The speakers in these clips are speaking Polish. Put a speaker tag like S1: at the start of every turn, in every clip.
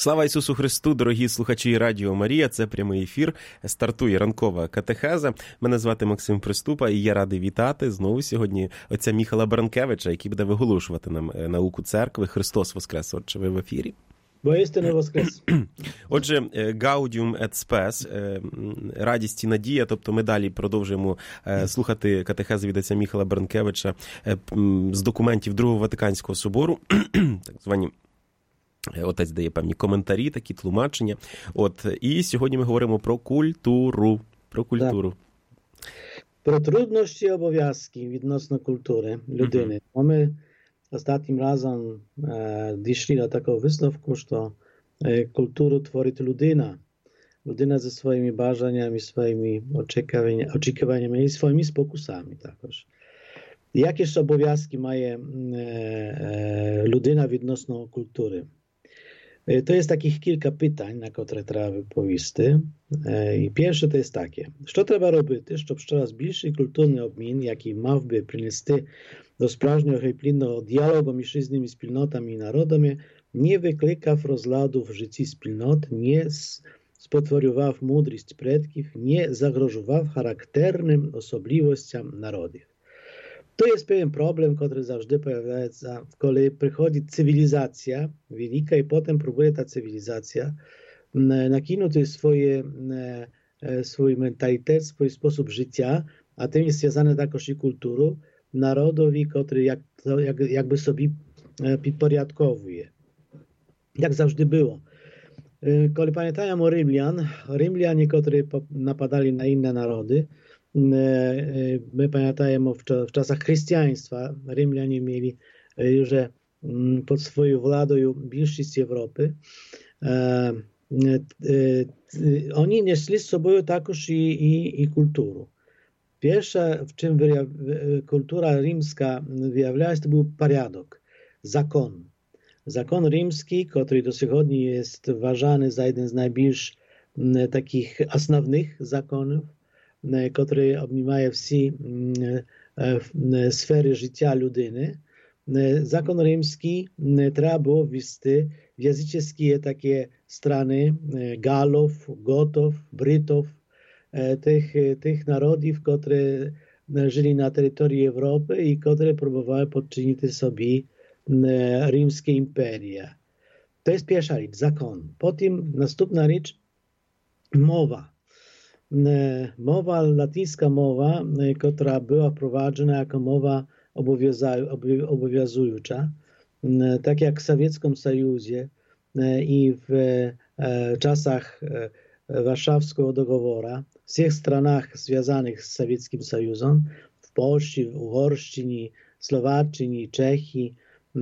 S1: Слава Ісусу Христу, дорогі слухачі Радіо Марія, це прямий ефір, стартує ранкова катехеза. Мене звати Максим Приступа і я радий вітати знову сьогодні отця Міхала Баранкевича, який буде виголошувати нам науку церкви. Христос Воскрес, отче, ви в ефірі.
S2: Воістину Воскрес.
S1: Отже, Gaudium et Spes, радість і надія, тобто ми далі продовжуємо слухати катехези від отця Міхала Баранкевича з документів Другого Ватиканського собору, так звані. Отець дає певні коментарі, такі тлумачення. І сьогодні ми говоримо про культуру.
S2: Про труднощі і обов'язки відносно культури людини. Ми ostatnim razem дійшли до такого висновку, що культуру творить людина. Людина зі своїми бажаннями, своїми очікуваннями і своїми спокусами також. Які ж обов'язки має людина відносно культури? To jest takich kilka pytań, na które trzeba wypowiedzieć. I pierwsze to jest takie. Co trzeba robić, żeby coraz bliższy kulturny obmin, jaki miałby przynieść do sправжнього i płynnego dialogu między różnymi wspólnotami i narodami, nie wyklikał rozladów w życiu wspólnot, nie spotworzył mądrość przodków, nie zagrożował charakternym osobliwościom narodów. To jest pewien problem, który zawsze pojawia się, kiedy przychodzi cywilizacja wielka i potem próbuje ta cywilizacja nakinąć swój mentalitet, swój sposób życia, a tym jest związane także i kulturą, narodowi, który jakby sobie podporządkowuje. Jak zawsze było. Kiedy pamiętają o Rzymianie, którzy napadali na inne narody, my pamiętajemy w czasach chrześcijaństwa, Rzymianie mieli już pod swoją władą większość Europy. Oni nieśli z sobą także i kulturę. Pierwsza, w czym kultura rzymska wyjawiała się, to był porządek, zakon. Zakon rzymski, który do сегодня jest uważany za jeden z najbliższych takich основnych zakonów, który obejmuje wszystkie sfery życia ludyny. Zakon rzymski trzeba było wieść w języczne takie strony Galów, Gotów, Brytów, tych narodów, które żyli na terytorium Europy i które próbowały podczynić sobie rzymskie imperia. To jest pierwsza rzecz, zakon. Potem następna rzecz, mowa. Mowa, latyńska mowa, która była wprowadzona jako mowa obowiązująca, tak jak w Sowieckim Sojuzie i w czasach Warszawskiego dogoworu, w wszystkich stronach związanych z Sowieckim Sojuzem, w Polsce, w Uhorszczynie, Słowacji, Czechii,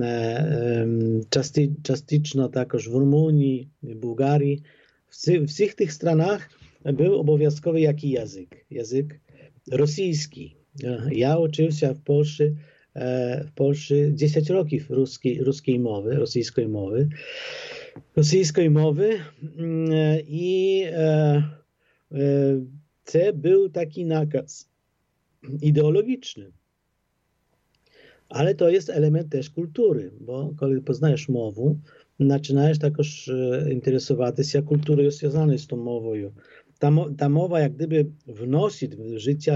S2: частично також w Rumunii, w Bułgarii, w wszystkich tych stronach był obowiązkowy jaki język? Język rosyjski. Ja uczyłem się w Polsce 10 roków rosyjskiej mowy i to był taki nakaz ideologiczny. Ale to jest element też kultury, bo kiedy poznajesz mowę, zaczynajesz także interesować się kulturą związaną z tą mową. Ta mowa jak gdyby wnosi w życie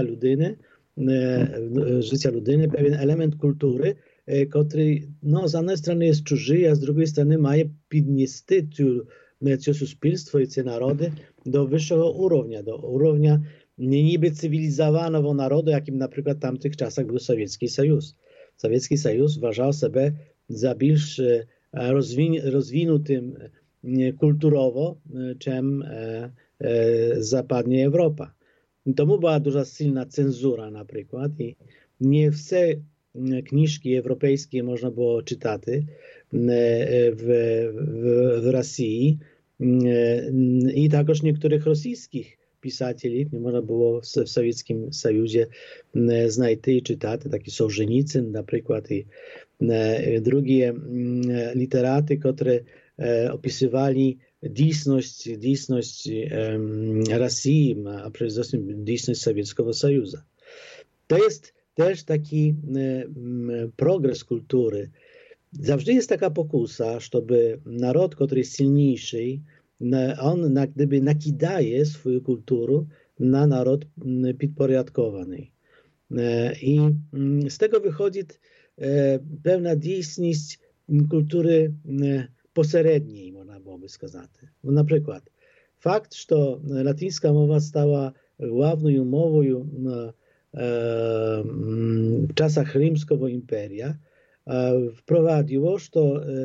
S2: ludyny pewien element kultury, który z jednej strony jest czuży, a z drugiej strony ma podnieść to suspilstwo i te narody do wyższego urownia, do urownia niby cywilizowanego narodu, jakim na przykład w tamtych czasach był Sowiecki Sojus. Sowiecki Sojus uważał siebie za bardziej rozwiniętym kulturowo, czym zapadnia Europa. Tomu była duża silna cenzura na przykład i nie wszystkie książki europejskie można było czytać w Rosji i także niektórych rosyjskich pisateľov nie można było w Sowieckim Sojuzie znajти i czytać, taki Sołżenicyn na przykład i drugie literaty, które opisywali dійsność Rosji, a przede wszystkim dійsność Sowieckiego Sojuza. To jest też taki progres kultury. Zawsze jest taka pokusa, żeby naród, który jest silniejszy, on gdyby nakidaje swoją kulturę na naród podporządkowany. I z tego wychodzi pewna dziedzictwość kultury pośredniej, można byłoby сказать. Na przykład fakt, że latyńska mowa stała główną mową w czasach rzymskiego imperia, wprowadziło, że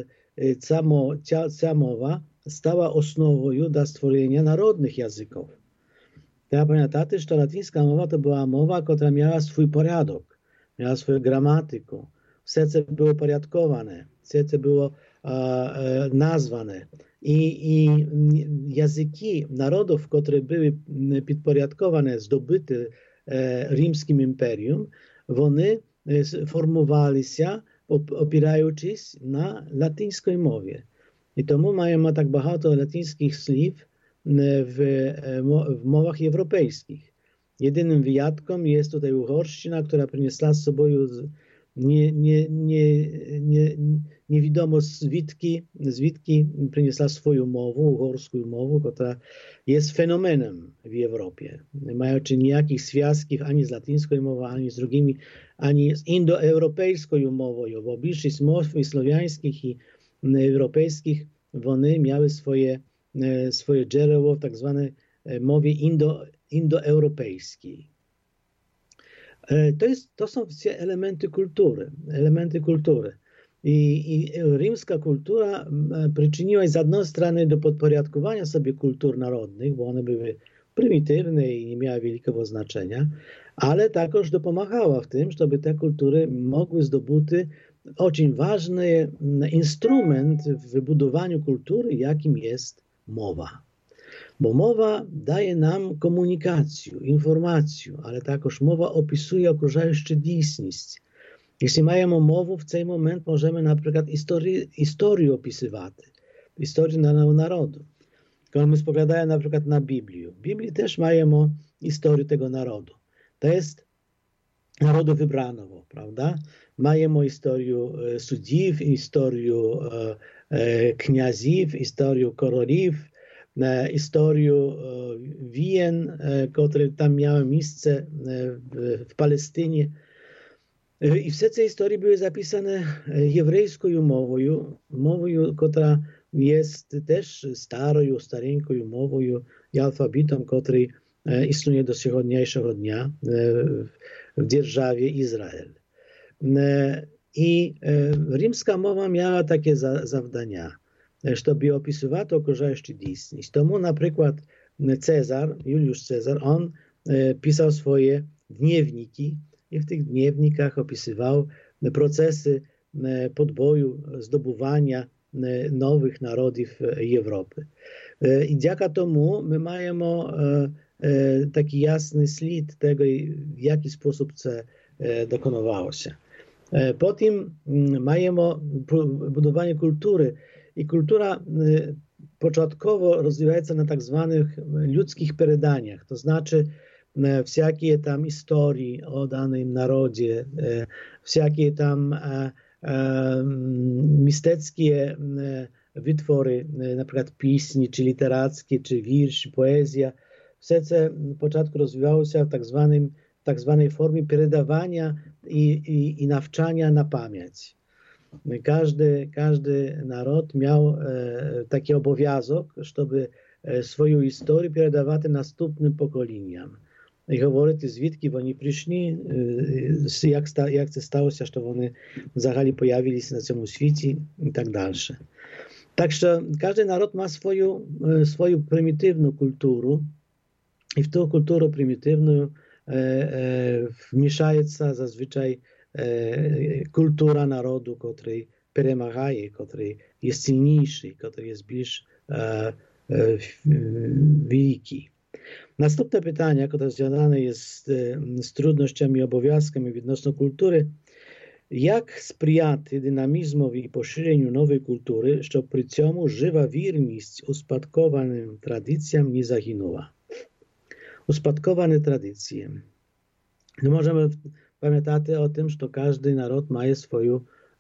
S2: ta mowa stała osnową do stworzenia narodnych języków. Trzeba pamiętać, że latyńska mowa to była mowa, która miała swój porządek, miała swoją gramatykę. Serce było porządkowane, serce było nazwane. I języki narodów, które były podporządkowane, zdobyte rzymskim imperium, one formowali się opierając na latyńskiej mowie. I tomu mają tak bardzo latyńskich słów w mowach europejskich. Jedynym wyjątkiem jest tutaj uhorszczyna, która przyniosła z sobą nie wiadomo zwitki przyniosła swoją mowę, uhorską mowę, która jest fenomenem w Europie. Nie mają nijakich związków ani z latyńską mową, ani z drugimi, ani z indoeuropejską mową, bo większość mow słowiańskich i europejskich, one miały swoje źródło w tak zwanej mowie indoeuropejskiej. To są elementy kultury. I rzymska kultura przyczyniła się z jednej strony do podporządkowania sobie kultur narodnych, bo one były prymitywne i nie miały wielkiego znaczenia, ale także dopomagała w tym, żeby te kultury mogły zdobyć очень ważny instrument w wybudowaniu kultury, jakim jest mowa. Bo mowa daje nam komunikację, informację, ale także mowa opisuje okrużającą rzeczywistość. Jeśli mamy mowę, w ten moment możemy na przykład historię opisywać, historię danego narodu. Kiedy my spoglądamy na przykład na Biblię, w Biblii też mamy historię tego narodu. To jest narodu wybranego, prawda? Mamy historię sędziów, historię kniazów, historię królów, historię wojen, które tam miały miejsce w Palestynie. I wszystkie te historie były zapisane hebrajską mową, która jest też stareńką mową i alfabetem, który istnieje do dzisiejszego dnia w dzierżawie Izrael. I rzymska mowa miała takie zadania, żeby opisywać okrużającą rzeczywistość. Tomu na przykład Juliusz Cezar, on pisał swoje dniewniki i w tych dniewnikach opisywał procesy podboju, zdobywania nowych narodów Europy. I dzięki temu my mamy taki jasny ślad tego, w jaki sposób to dokonywało się. Potem mamy budowanie kultury. I kultura początkowo rozwija się na tak zwanych ludzkich predaniach, to znaczy wszelkie tam historie o danym narodzie, wszelkie tam misteckie wytwory, na przykład pieśni, czy literackie, czy wiersz, poezja. Wszystkie na początku rozwijały się w tak zwanej formie przedawania i nawczania na pamięć. Każdy naród miał taki obowiązek, żeby swoją historię przedawać następnym pokoleniom. I говорить, звідки вони прийшли, як це сталося, що вони взагалі появилися на цьому світі і так далі. Так що кожен народ має свою примітивну культуру, і в ту культуру примітивну вмішається зазвичай культура народу, який перемагає, який є сильніший, який є більш великий. Następne pytanie, które związane jest z trudnościami i obowiązkami odnośnie kultury. Jak sprzyjać dynamizmowi i poszerzeniu nowej kultury, żeby przy tym żywa wierność uspадкованym tradycjom nie zaginęła? Uspадковані tradycje. No możemy pamiętać o tym, że każdy naród ma swoją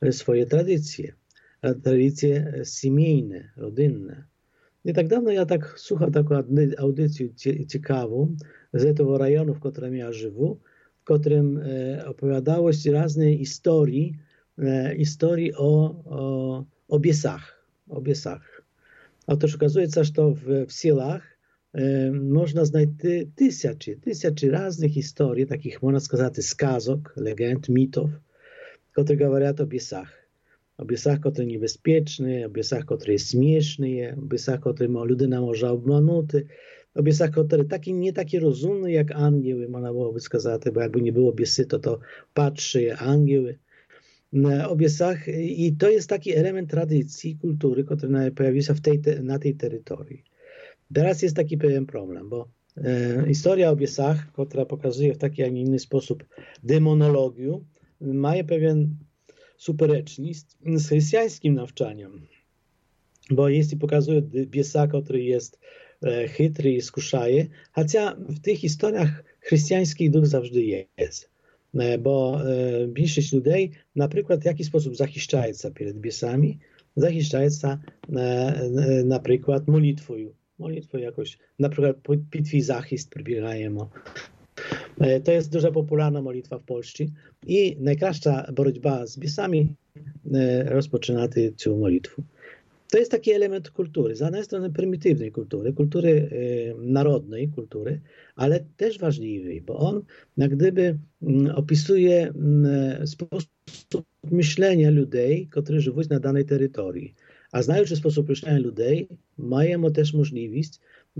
S2: swoje tradycje семейne, rodzinne. Nie tak dawno ja tak słuchał taką audycję ciekawą z tego rejonu, w którym ja żyję, w którym opowiadało się różne historii o biesach. Otóż okazuje się, że w Silach można znaleźć tysiące różnych historii, takich, można сказать, skazok, legend, mitów, które mówią o biesach. O biesach, które niebezpieczne, o biesach, które śmieszne, o biesach, które ludyna może obmanuć, o biesach, które nie takie rozumne jak angioły, można byłoby сказать, bo jakby nie było biesy, to patrzy angioły. O biesach i to jest taki element tradycji, kultury, który pojawił się na tej terytorii. Teraz jest taki pewien problem, bo historia o biesach, która pokazuje w taki, a nie inny sposób demonologię, ma pewien supereczność z chrześcijańskim nawczaniem. Bo jeśli pokazuje biesa, który jest chytry i skuszaje, chociaż w tych historiach chrześcijańskich duch zawsze jest. Bo większość ludzi na przykład w jaki sposób zachiszczaje się przed biesami, zachiszczaje się na przykład modlitwą jakoś, na przykład pitwi zachist przybiegajemy. To jest dużo popularna modlitwa w Polsce i najkraszcza borotьба z biesami rozpoczyna tę modlitwę. To jest taki element kultury, z jednej strony prymitywnej kultury narodnej kultury, ale też ważliwej, bo on jak gdyby opisuje sposób myślenia ludzi, którzy żyją na danej terytorii. A znając sposób myślenia ludzi, mają też możliwość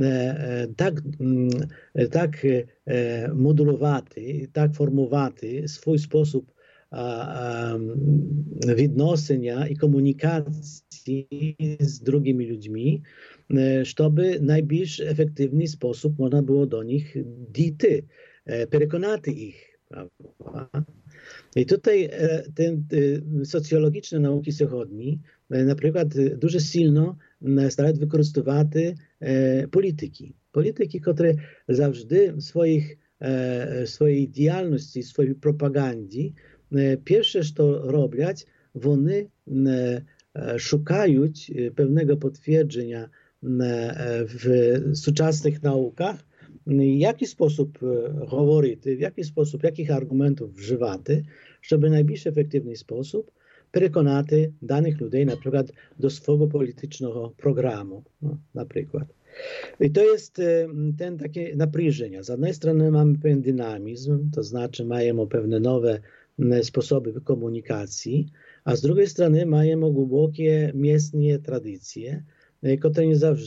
S2: tak modulowaty, tak formowaty swój sposób відносення i komunikacji z drugimi ludźmi, żeby w najbardziej efektywny sposób można było do nich dojść, przekonać ich. Prawda? I tutaj te socjologiczne nauki zachodnie na przykład дуже silno starają wykorzystywać polityki, które zawsze w swojej działalności, w swojej propagandzie pierwsze, co robią, one szukają pewnego potwierdzenia w współczesnych naukach, w jaki sposób mówić, w jaki sposób, jakich argumentów używać, żeby w najbardziej efektywny sposób przekonać danych ludzi na przykład do swojego politycznego programu, na przykład. I to jest takie napряжenie. Z jednej strony mamy pewien dynamizm, to znaczy mamy pewne nowe sposoby komunikacji, a z drugiej strony mamy głębokie miejskie tradycje, które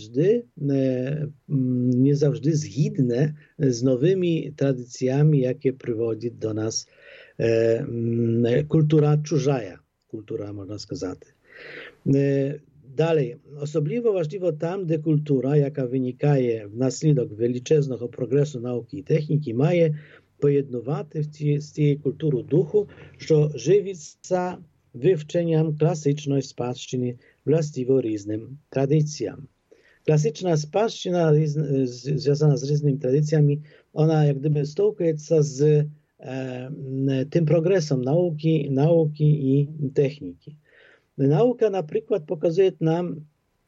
S2: nie zawsze zgodne z nowymi tradycjami, jakie prowadzi do nas kultura cudzaja, kultura można сказать. Dalej, osobliwo ważliwe tam, gdzie kultura, jaka wynika w naslідок величезного progresu nauki i techniki, ma pojednowaty z tej kultury duchu, że żywi się wywczeniem klasycznej spадщини właściwo różnym tradycjom. Klasyczna spадщина związana z różnymi tradycjami, ona jak gdyby stołkuje się z tym progresem nauki i techniki. Nauka na przykład pokazuje nam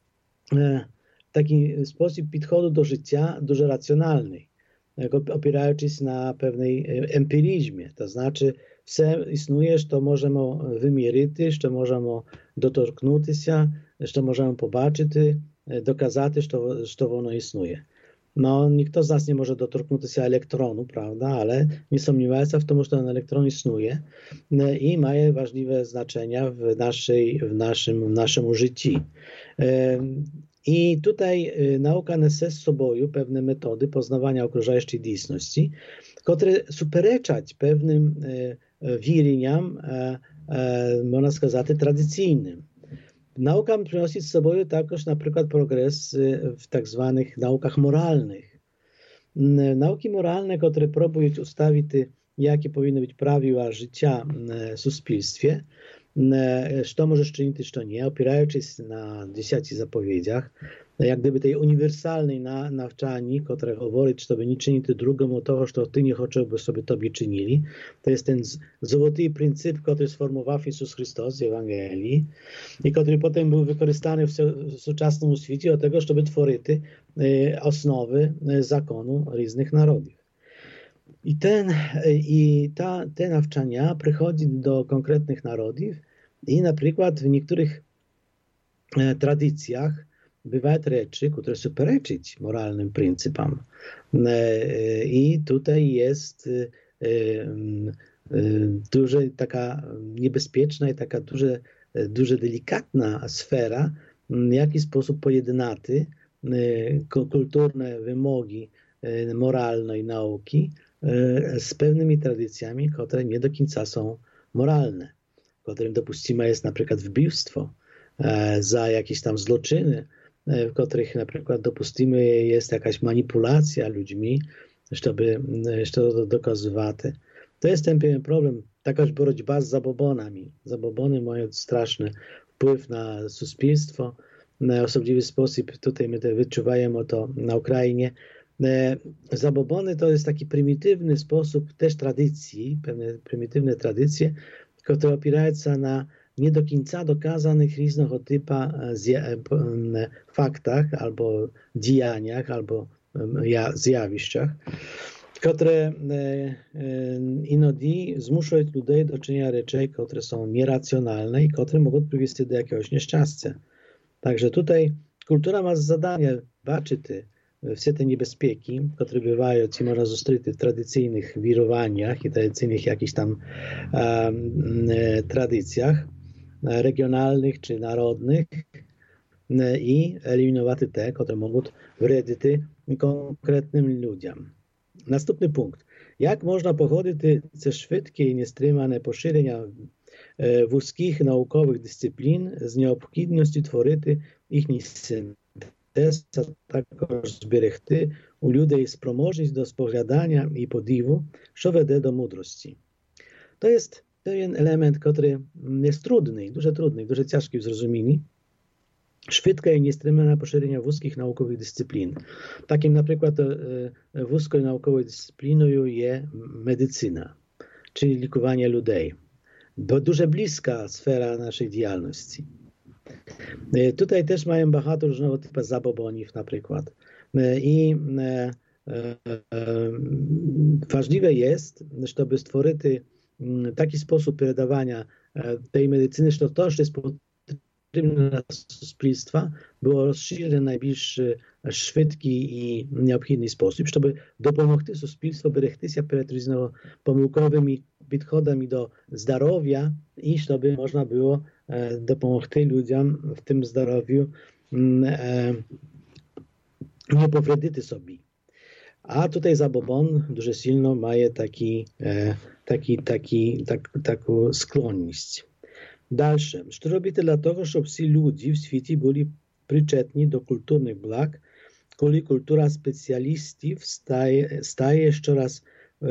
S2: taki sposób podchodu do życia dużo racjonalny, opierając się na pewnej empiryzmie, to znaczy все існує, що можемо вимірити, що можемо доторкнутися, що можемо побачити, доказати, що воно існує. No, nikt z nas nie może dotknąć się elektronu, prawda, ale nie sądziłem się w tym, że ten elektron istnieje i ma ważne znaczenie w naszym życiu. I tutaj nauka niesie z sobą pewne metody poznawania okrużającej rzeczywistości, które supereczać pewnym wiereniom, można сказать, tradycyjnym. Nauka przynosi z sobą także na przykład progres w tak zwanych naukach moralnych. Nauki moralne, które próbują ustawić, jakie powinny być prawiła życia w społeczeństwie, co możesz czynić, co nie, opierając się na 10 zapowiedziach, як gdyby tej uniwersalnej навчанні, котре говорить, щоб не чинити другому того, що ти не хочеш, би собі тобі чинили. To jest ten złoty принцип, który sformułował Jezus Chrystus w Ewangelii i który potem był wykorzystany w współczesnym świecie do tego, żeby tworzyć osnowy zakonu różnych narodów. Te nawczania przychodzi do konkretnych narodów i na przykład w niektórych tradycjach bywają rzeczy, które są przeczyć moralnym pryncypom. I tutaj jest дуже taka niebezpieczna i taka дуже delikatna sfera, w jaki sposób pojednaty kulturne wymogi moralnej nauki z pewnymi tradycjami, które nie do końca są moralne, którym dopuścime jest na przykład wbivstwo za jakieś tam zloczyny, w których na przykład dopuścimy jest jakaś manipulacja ludźmi, żeby to dokazywać. To jest ten pewien problem, taka боротьба z zabobonami. Zabobony mają straszny wpływ na społeczeństwo. W osobliwy sposób tutaj my to wyczuwamy to na Ukrainie. Zabobony to jest taki prymitywny sposób też tradycji, pewne prymitywne tradycje, które opierają się na nie do końca dokazanych różnego typu faktach albo działaniach, albo zjawiskach, które inodi zmuszają ludzi do czynienia rzeczy, które są nieracjonalne i które mogą prowadzić do jakiegoś nieszczęścia. Także tutaj kultura ma zadanie baczyć wszystkie te niebezpieki, które bywają, ci można zostać w tradycyjnych wirowaniach i tradycyjnych jakichś tam tradycjach regionalnych czy narodnych i eliminować te, które mogą wredzić konkretnym ludziom. Następny punkt. Jak można pochodzić ze szybkie i niestримane poszerzenia wąskich naukowych dyscyplin z nieobchodności tworzyć ich syntez, a також зберегти у людей спроможність до споглядання і подиву, що веде до мудрості. To jest pewien element, który jest trudny, дуже ciężki w zrozumieniu. Szybkie i niestримane poszerzenie wąskich naukowych dyscyplin. Takim na przykład wąską naukową dyscypliną jest medycyna, czyli likowanie ludzi. Дуже bliska sfera naszej działalności. Tutaj też mają bardzo różnego typu zabobonów na przykład. I ważliwe jest, żeby stworzyć taki sposób передавania tej medycyny, że to, co jest potrzebne dla społeczeństwa, było rozszerzone w najbliższy, szybki i nieobchodny sposób, żeby dopomóc społeczeństwu berechty się przed różnymi pomyłkowymi podchodami do zdrowia i żeby można było dopomóc ludziom w tym zdrowiu nie powredzić sobie. A tutaj zabobon дуже silno ma taką skłonność. Dalsze. Co robić dlatego, żeby wszyscy ludzie w świecie byli przyczetni do kulturnych blag, kiedy kultura specjalistów staje coraz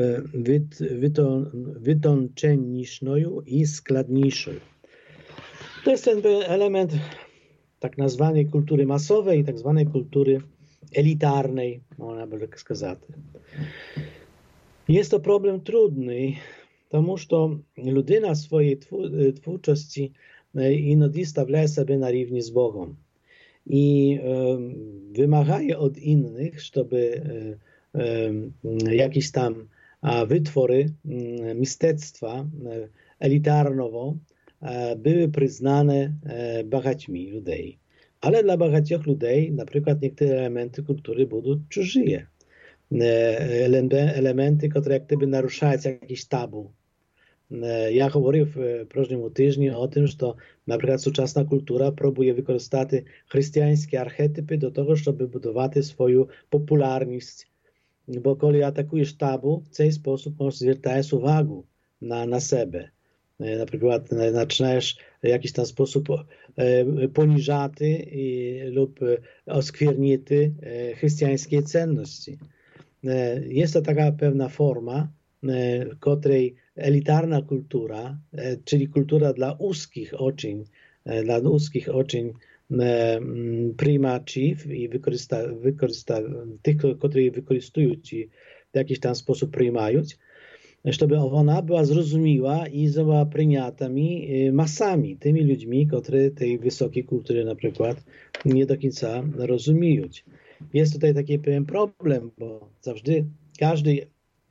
S2: wytączenniejszą i składniejszą. To jest ten element tak nazwanej kultury masowej i tak zwanej kultury elitarnej, można by tak сказать. Jest to problem trudny, ponieważ ludyna swojej twórczości inogdy stawia sobie na równi z Bogiem i wymagaje od innych, żeby jakieś tam wytwory mistectwa elitarnowo były przyznane bogaćmi ludzi. Ale dla bogatych ludzi, na przykład niektóre elementy kultury będą cudze. Elementy, które jak gdyby naruszają jakieś tabu. Ja mówiłem w prošlym tygodniu o tym, że na przykład współczesna kultura próbuje wykorzystać chrześcijańskie archetypy do tego, żeby budować swoją popularność. Bo kiedy atakujesz tabu, w ten sposób możesz zwracać uwagę na siebie. Na przykład zaczynasz w jakiś tam sposób poniżać lub oskwiernić chrześcijańskie cenności. Jest to taka pewna forma, w której elitarna kultura, czyli kultura dla uskich oczeń приймачів і тих, котрі використовують і в якийś там sposób приймають, żeby ona była zrozumiała i była przyjętymi masami, tymi ludźmi, którzy tej wysokiej kultury na przykład nie do końca rozumieją. Jest tutaj taki pewien problem, bo zawsze każdy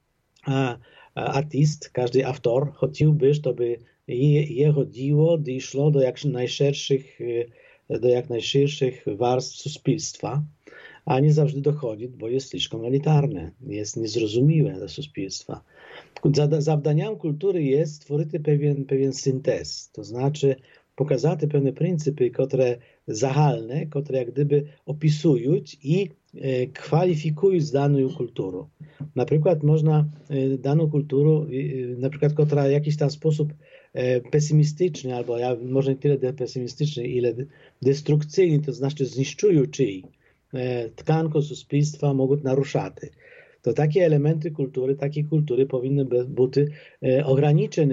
S2: artyst, każdy autor chciałby, żeby jego dzieło doszło do jak najszerszych warstw społeczeństwa, a nie zawsze dochodzi, bo jest слишком elitarne, jest niezrozumiałe dla społeczeństwa. Завданням культури є створити pewien syntez, to znaczy pokazати pewne pryncypy, które zahalne, które jak gdyby opisują i kwalifikują daną kulturę. Na przykład można daną kulturę, na przykład, która w jakiś tam sposób pesymistyczny, albo może nie tyle pesymistyczny, ile destrukcyjny, to znaczy zniszczują czyj tkankę społeczeństwa, mogą naruszać. To takie elementy kultury, takiej kultury powinny być ograniczone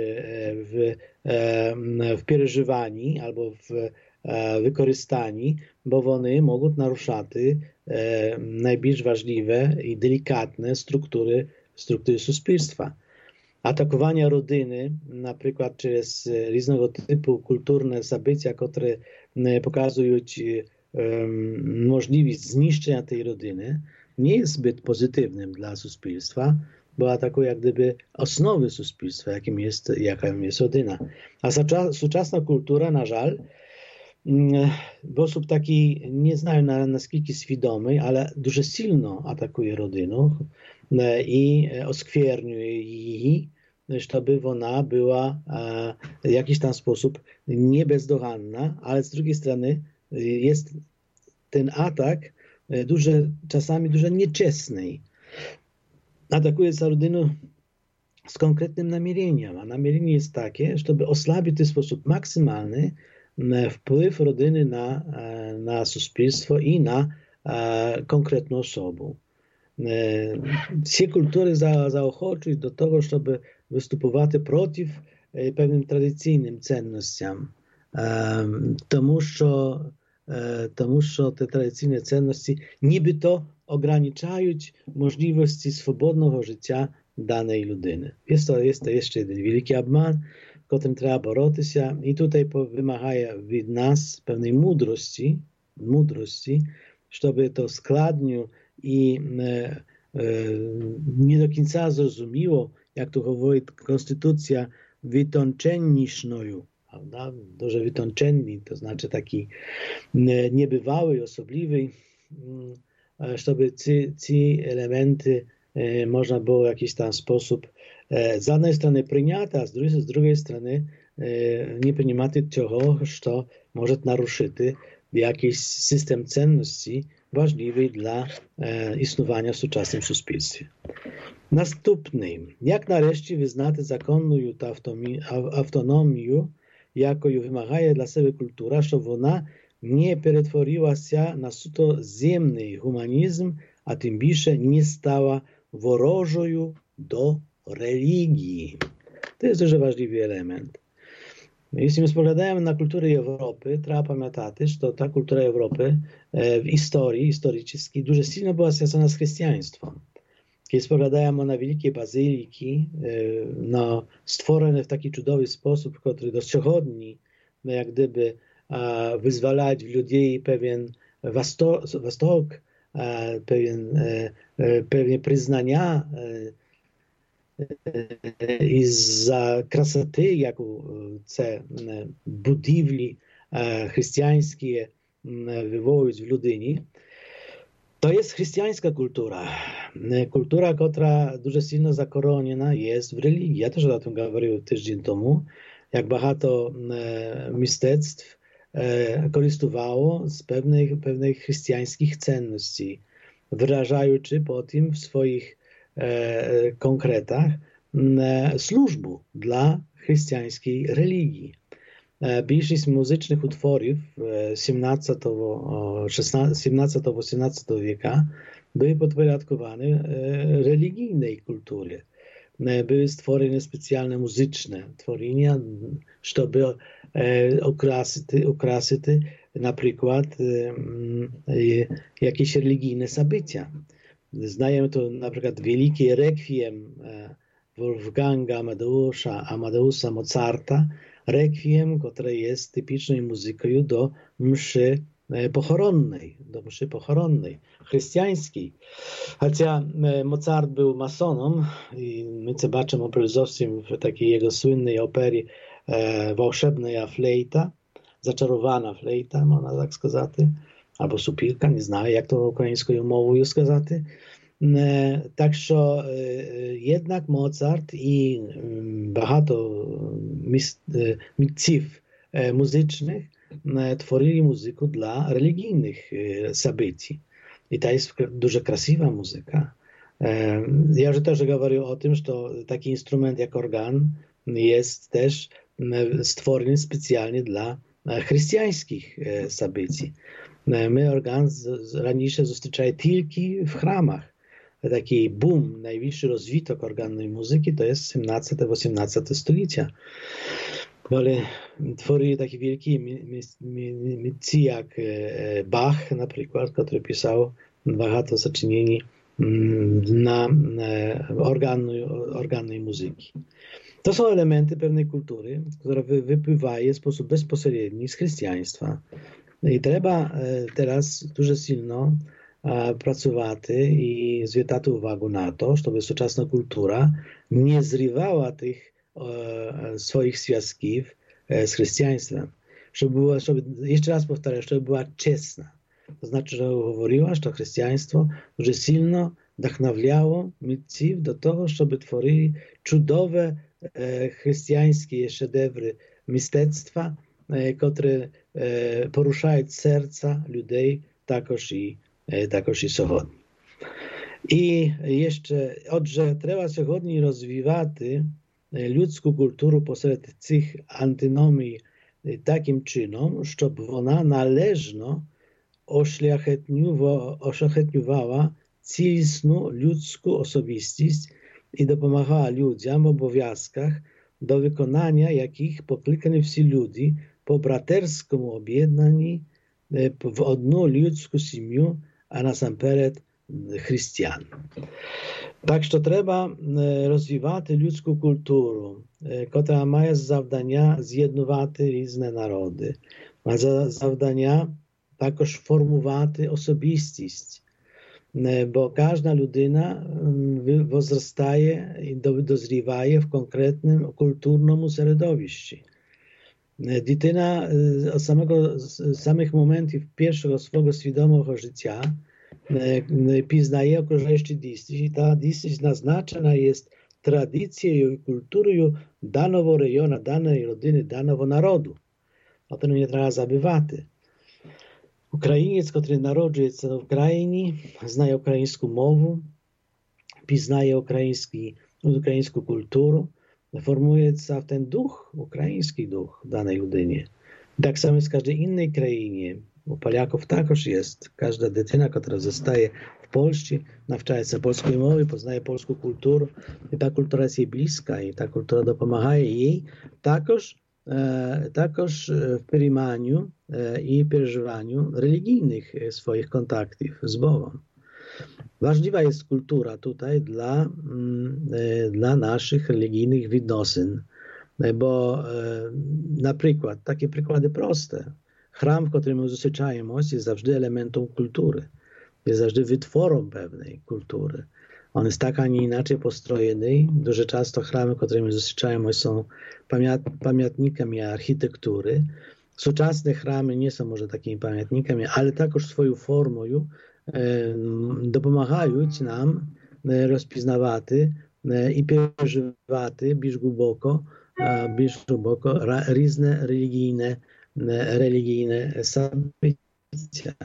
S2: w przeżywaniu albo w wykorzystaniu, bo one mogą naruszać najbardziej ważliwe i delikatne struktury społeczeństwa. Atakowania rodziny, na przykład przez różnego typu kulturne zjawiska, które pokazują możliwość zniszczenia tej rodziny, nie jest zbyt pozytywnym dla społeczeństwa, bo atakuje jak gdyby osnowy społeczeństwa, jaką jest rodzina. A współczesna kultura, na żal, w sposób taki, nie znają na skільки świadomy, ale дуже silno atakuje rodzinę i oskwierniuje jej, żeby ona była w jakiś tam sposób nie bezdoganna, ale z drugiej strony jest ten atak czasami dużo nieczesny. Atakuje za rodzinę z konkretnym namierzeniem, a namierzenie jest takie, żeby osłabić w ten sposób maksymalny wpływ rodziny na społeczeństwo i na konkretną osobę. Всі kultury zaochoczują do tego, żeby występować przeciw pewnym tradycyjnym cennościom, тому що te tradycyjne cenności niby to ograniczają możliwości swobodnego życia danej ludyny. Jest to jeszcze jeden wielki obman, którym trzeba boroti się i tutaj wymaga od nas pewnej mądrości, żeby to składnie i nie do końca zrozumiało, jak to mówi konstytucja, wytączeniczną, prawda? Dużo wytączeni, to znaczy taki niebywały, osobliwy, żeby ci elementy można było w jakiś tam sposób z jednej strony przyjąć, a z drugiej strony nie przyjmować tego, co może naruszyć jakiś system cenności ważliwy dla istnienia w współczesnym społeczeństwie. Następnym, jak nareszcie wyznać zakonną autonomię, jaką wymaga dla siebie kultura, żeby ona nie przetworzyła się na suto ziemny humanizm, a tym bardziej nie stała worożą do religii. To jest дуже ważny element. Jeśli my spoglądamy na kulturę Europy, trzeba pamiętać, że ta kultura Europy w historii, historycznej, дуже silno była związana z chrześcijaństwem. Kiedy spoglądamy na wielkie bazyliki, stworzone w taki cudowny sposób, który do sąsiedni, jak gdyby wyzwalać w ludzi pewien wastok, pewne przyznania i za krasoty, jaką te budowli chrześcijańskie wywołują w ludyni, to jest chrześcijańska kultura. Kultura, która дуже silno zakorzeniona jest w religii. Ja też o tym mówiłem tydzień temu, jak bardzo mistectw korzystało z pewnych chrześcijańskich cenności, wyrażając potem w swoich konkretach służbę dla chrześcijańskiej religii. Większość muzycznych utworów XVII-XVIII wieku były podporządkowane religijnej kulturze. Były stworzone specjalne muzyczne tworzenia, żeby okrasić na przykład jakieś religijne zabycia. Znają to na przykład wielkie rekwiem Wolfganga Amadeusa Mozarta, rekwiem, które jest typiczną muzyką do mszy pochronnej, chrześcijańskiej. Chociaż Mozart był masonem i my zobaczymy obrazowcem w takiej jego słynnej operii Волшебная flejta, zaczarowana flejta, można tak сказати, albo supilka, nie знаю, jak to ukraińską mową сказати. Так що jednak Mozart i багато митців muzycznych tworzyli muzykę dla religijnych zabyci. I to jest дуже красива muzyka. Ja już też mówił o tym, że taki instrument jak organ jest też stworzony specjalnie dla chrześcijańskich zabyci. My organ raніше zустрічали тільки w chramach. Taki boom, najwyższy rozwitok organnej muzyki to jest XVII-XVIII stulecie. Ale tworzyli takie wielkie mитці jak Bach na przykład, który pisał багато сочинений na organnej muzyki. To są elementy pewnej kultury, która wypływają w sposób bezpośredni z chrześcijaństwa. I trzeba teraz дуже silno pracować i zwracać uwagę na to, żeby współczesna kultura nie zrywała tych swoich związków z chrześcijaństwem. Żeby, jeszcze raz powtarzam, żeby była czesna. To znaczy, że mówiła, że to chrześcijaństwo дуже silno wdachnawiało mитців do tego, żeby tworzyli cudowe chrześcijańskie szedewry mistectwa, które poruszają serca ludzi також і сьогодні. І ще, отже, треба сьогодні розвивати людську культуру посеред цих антиномій таким чином, щоб вона належно ошляхетнювала цілісну людську особистість і допомагала людям в обов'язках, до виконання яких покликані всі люди по братерському об'єднанні w одну ludzką сім'ю, a насамперед християн. Так що треба розвивати людську культуру, яка має завдання з'єднувати різні народи, має завдання також формувати особистість, бо кожна людина возростає і дозріває в конкретному культурному середовищі. Дитина з самих моментів першого свого свідомого життя пізнає окружаючу дійсність. І та дійсність назначена є традицією і культурою даного району, даної родини, даного народу. O tym nie trzeba забувати. Українець, який народжується в Україні, знає українську мову, пізнає українську культуру, formuється w ten duch, ukraiński duch w danej ludynie. Tak samo jest w każdej innej krainie. U Polaków także jest. Każda dziewczyna, która zostaje w Polsce, nawczaje się polskiej mowy, poznaje polską kulturę. I ta kultura jest jej bliska i ta kultura dopomaga jej także w perimaniu i przeżywaniu religijnych swoich kontaktów z Bogiem. Ważna jest kultura tutaj dla naszych religijnych відносин, bo na przykład, takie przykłady proste. Chram, w którym my zустрічаємося, jest zawsze elementem kultury, jest zawsze wytworem pewnej kultury. On jest tak, a nie inaczej postrojony. Дуже często chramy, w którym my zустрічаємося, są pamiętnikami architektury. Współczesne chramy nie są może takimi pamiętnikami, ale także swoją formą допомагають нам розпізнавати і переживати більш глибоко різне релігійне события.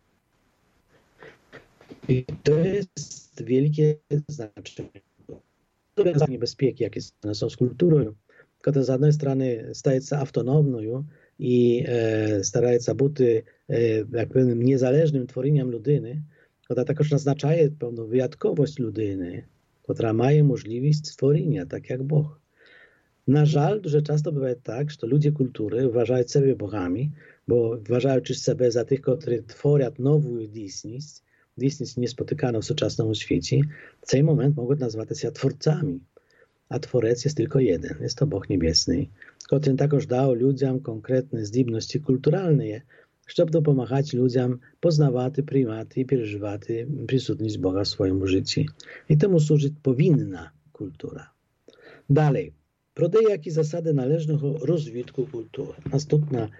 S2: I to jest wielkie znaczenie. Niebezpieki, jakie są z kulturą, która z jednej strony staje się autonomną i staraje się być jak pewnym niezależnym tworzeniem ludyny, która także naznacza pewną wyjątkowość ludyny, która ma możliwość stworzenia, tak jak Bóg. Na żal, dużo często bywa tak, że ludzie kultury uważają siebie bogami, bo вважаючи себе за тих, котрі творять нову дійсність неспотикану в сучасному світі, в цей момент можуть назватися творцями. A Tworec jest tylko jeden, jest to Bóg Niebiesny, który також dał ludziom konkretne zdібності kulturalne, щоб допомагати людям познавати, приймати і переживати присутність Бога в своєму житті. І тому служить повинна культура. Далі. Про деякі засади належного розвитку культури. Наступна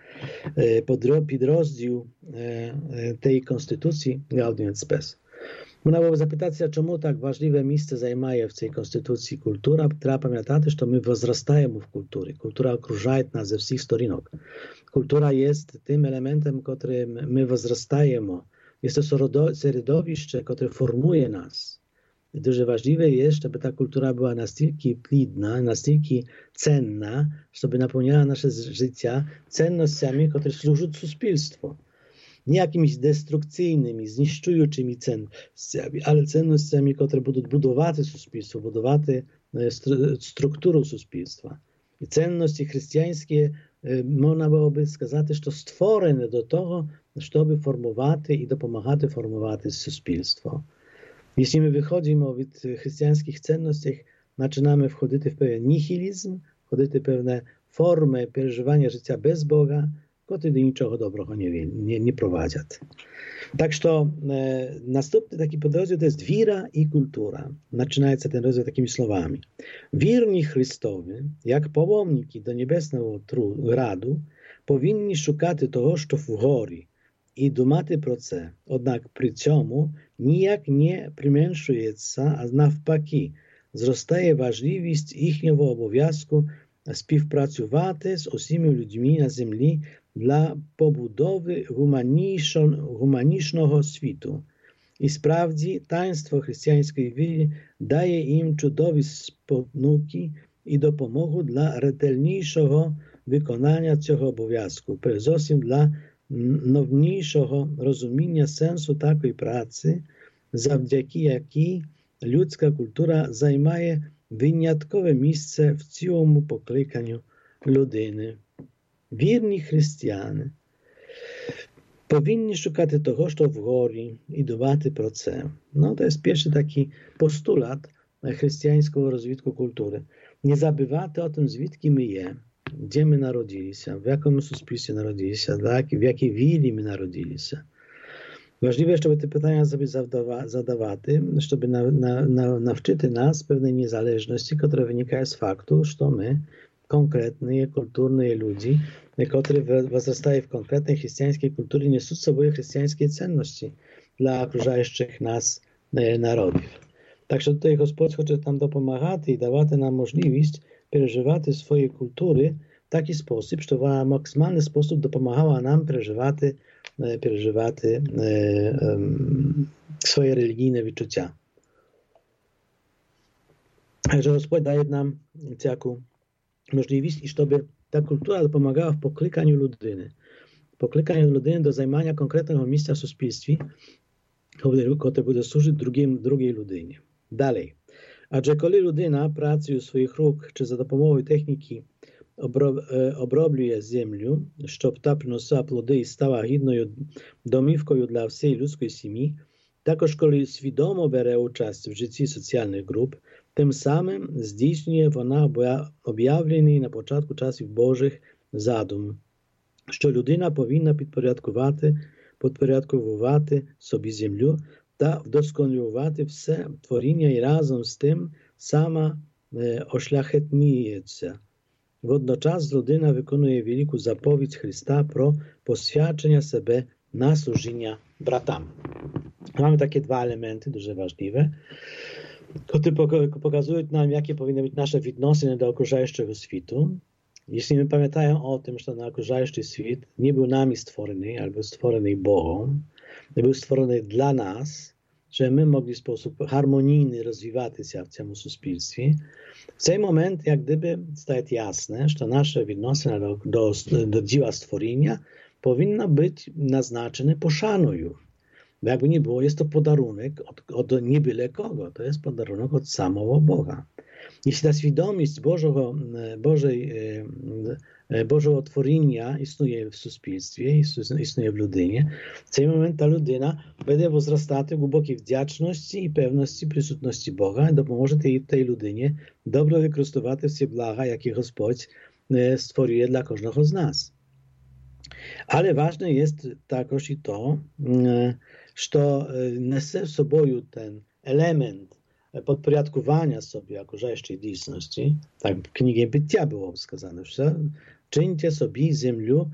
S2: підрозділ тієї Конституції Gaudium et Spes. Można było zapytać się, czemu tak ważne miejsce zajmuje w tej konstytucji kultura. Trzeba pamiętać, że my wzrastajemy w kulturze. Kultura okruża nas ze wszystkich stronów. Kultura jest tym elementem, którym my wzrastajemy. Jest to środowisko, które formuje nas. I дуже ważne jest, żeby ta kultura była na tyle plidna, na tyle cenna, żeby napełniała nasze życie cennościami, które służą społeczeństwu. Nie jakimiś destrukcyjnymi, zniszczującymi cennościami, ale cennościami, które będą budować społeczeństwo, budować strukturę społeczeństwa. I cenności chrześcijańskie, można byłoby сказать, że stworzone do tego, żeby formować i dopomagać formować społeczeństwo. Jeśli my wychodzimy od chrześcijańskich cenności, zaczynamy wchodzić w pewien nihilizm, wchodzić w pewne formy przeżywania życia bez Boga, które do niczego dobrego nie prowadzą. Tak, że następny taki podrozdел to jest wiara i kultura. Zaczyna się ten rozdział takimi słowami. Wierni Chrystowi, jak połomniki do niebesnego radu, powinni szukać tego, co w góry i думати про це. Однак при цьому ніяк не применшується, а навпаки, зростає важливість їхнього обов'язку співпрацювати з усіма людьми на землі для побудови гуманічного світу. І справді, таїнство християнської віри дає їм чудові спонуки і допомогу для ретельнішого виконання цього обов'язку, передусім для новнішого розуміння сенсу такої праці, завдяки якій людська культура займає виняткове місце в цілому покликанню людини. Вірні християни powinni szukać tego, co w górze i dbać про це. No, to jest pierwszy taki postulat chrześcijańskiego rozwitku kultury. Nie zabywajmy o tym, zwідки my je, gdzie my narodziliśmy, w jakim społeczeństwie narodziliśmy, w jakiej wili my narodziliśmy. Ważne, żeby te pytania sobie zadawać, żeby nauczyć nas pewnej niezależności, która wynika z faktu, że my konkretne, kulturne ludzie, które wzrastają w konkretnej chrześcijańskiej kulturze, niosą z sobą chrześcijańskie cenności dla okrużających nas narodów. Także tutaj Gospodź chce nam dopomagać i dawać nam możliwość przeżywać swoje kultury w taki sposób, że w maksymalny sposób dopomagała nam przeżywać swoje religijne wyczucia. Także Gospodź daje nam taką możliwość, i żeby ta kultura pomagała w poklykaniu ludyny. Poklykaniu ludyny do zajmowania konkretnego miejsca w społeczeństwie, które będzie służyć drugiej ludynie. Dalej. Адже коли людина працею своїх рук чи за допомогою техніки оброблює землю, щоб та приносила плоди і стала гідною домівкою для всієї людської сім'ї, також коли свідомо бере участь в житті соціальних груп, тим самим здійснює вона об'явлений на початку часів Божих задум, що людина повинна підпорядкувати собі землю та вдосконалювати все творіння і разом з тим сама ошляхетніється. Водночас людина виконує велику заповідь Христа про посвячення себе на служіння братам. Mamy takie dwa elementy, дуже важливі, które pokazują nam, jakie powinny być nasze відносини do okrużającego światu. Jeśli my pamiętają o tym, że ten okrużający świat nie był nami stworzony, albo stworzony Bogiem, nie był stworzony dla nas, że my mogli w sposób harmonijny rozwijać się w tym społeczeństwie. W ten moment, jak gdyby, staje jasne, że nasze відносини do dzieła stworzenia powinno być naznaczone poszanują. Bo jakby nie było, jest to podarunek od nie byle kogo, to jest podarunek od samego Boga. Jeśli ta świadomość Божого творіння існує в суспільстві, існує в людині. В цей момент та людина буде возростати в глибокій вдячності і певності присутності Бога, і допоможе тій людині добре використовувати всі блага, які Господь створює для кожного з нас. Але ważne jest також і то, що несе в собою ten element podporядкування собі окружаючої дійсності. Так в книгі Буття було сказано, що чиньте собі землю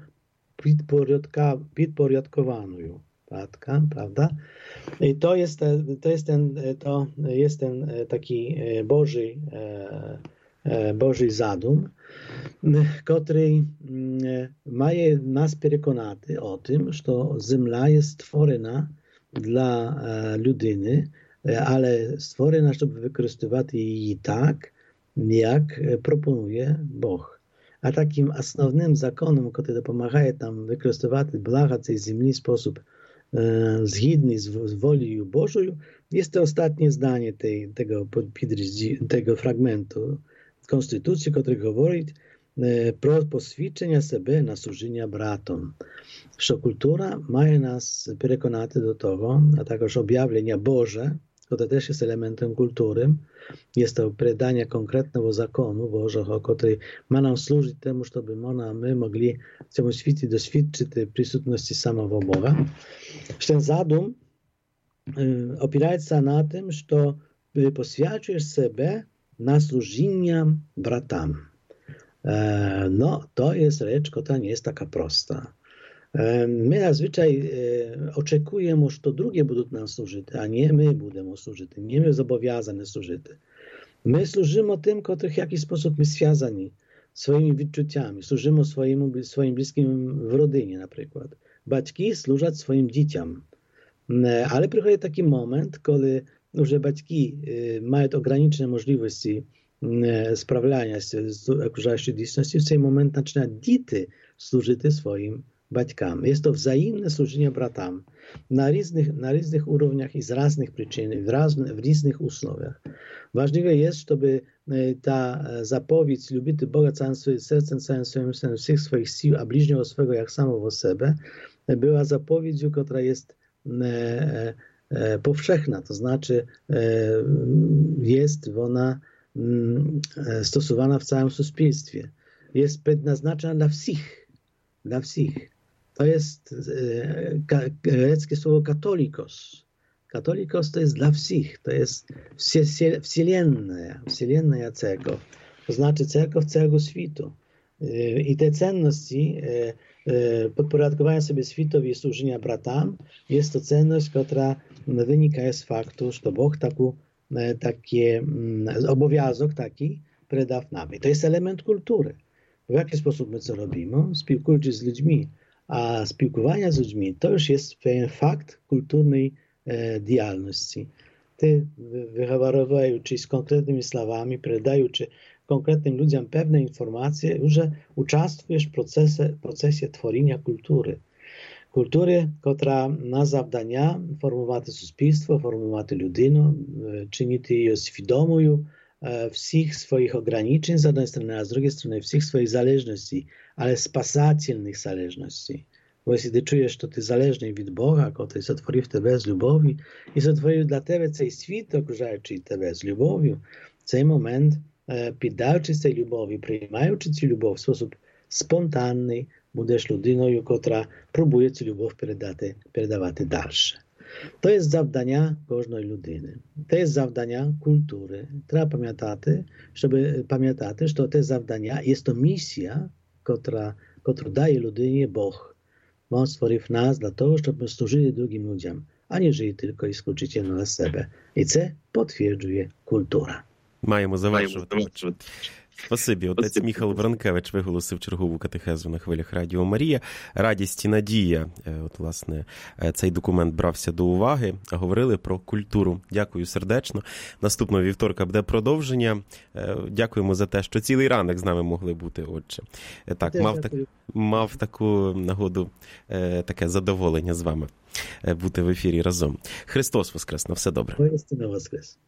S2: підпорядкованою. Правда? І то jest ten taki Boży задум, котрий має нас переконати о тим, що земля є створена для людини, ale stworzona, żeby wykorzystywać jej tak, jak proponuje Bóg. A takim основnym zakonem, który pomaga nam wykorzystywać blaga tej ziemi w sposób zgodny z wolią Bożą, jest to ostatnie zdanie tego fragmentu Konstytucji, który mówi про посвідчення себе на служіння братом. Що культура має нас переконати до того, а також об'явлення Боже, które też jest elementem kultury. Jest to predanie konkretnego zakonu Bożego, który ma nam służyć temu, żeby my mogli w tym świecie doświadczyć присутності samego Boga. Ten zadum opiera się na tym, że poświęcasz siebie na służenie bratam. No, to jest rzecz, która nie jest taka prosta. My zazwyczaj oczekujemy, że to drugie będą nam służyć, a nie my będziemy służyć, nie my zobowiązani służyć. My służymy tym, których w jakiś sposób my związani swoimi wyczuciami, służymy swoim bliskim w rodzinie na przykład. Батьки służą swoim dzieciom. Ale przychodzi taki moment, kiedy już батьки mają ograniczone możliwości sправляння з окружаючою дійсністю, в цей момент починають діти служити своїм батькам. Jest to wzajemne służenie bratam na różnych uровнях i z różnych przyczyn, w różnych usłowiach. Ważne jest, żeby ta zapowiedź lubić Boga całym swoim sercem, całym swoim synem, wszystkich swoich sił, a bliźniego swego jak samego siebie, była zapowiedzią, która jest powszechna, to znaczy jest ona stosowana w całym społeczeństwie. Jest предназначена dla wszystkich. Dla wszystkich. To jest greckie słowo katolikos. Katolikos to jest dla wszystkich. To jest wsielenna cerkow. To znaczy cerkow całego świata. I te cenności podporządkowania sobie światowi i służenia bratam jest to cenność, która wynika z faktu, że Bóg taki obowiązek taki predał nam. I to jest element kultury. W jaki sposób my co robimy? Spілкуючись z ludźmi. A spілкування z ludźmi to już jest pewien fakt kulturnej działalności. Ty wychowując z konkretnymi słowami, predając konkretnym ludziom pewne informacje, już uczestniczysz w procesie tworzenia kultury. Kultury, która ma zadania formować суспільство, formować ludzinę, czynić ją świadomą wszystkich swoich ograniczeń z jednej strony, a z drugiej strony wszystkich swoich zależności, ale spasательnych zależności. Bo jeśli ty czujesz, że ty zależny od Boga, który stworzył ciebie z lubowi i stworzył dla ciebie cały świat okrużający ciebie z lubowią, w ten moment, poddając tej lubowi, przyjmując tę любов w sposób spontaniczny, będziesz ludziną, która próbuje tę любов переdawać dalsze. To jest завдання кожної людини. To jest завдання культури. Треба пам'ятати, що те завдання є то місія, котру дає людині Бог. Він створив нас для того, щоб ми служили другим людям, а не жили тільки ісключительно для себе. І це підтверджує культура.
S1: Маємо завершувати. Спасибі. Отець Міхал Бранкевич виголосив чергову катехезу на хвилях Радіо Марія. Радість і надія. От, власне, цей документ брався до уваги. Говорили про культуру. Дякую сердечно. Наступного вівторка буде продовження. Дякуємо за те, що цілий ранок з нами могли бути, отче. Так, мав таку нагоду, таке задоволення з вами бути в ефірі разом. Христос воскрес, на все добре.
S2: Воістину воскрес.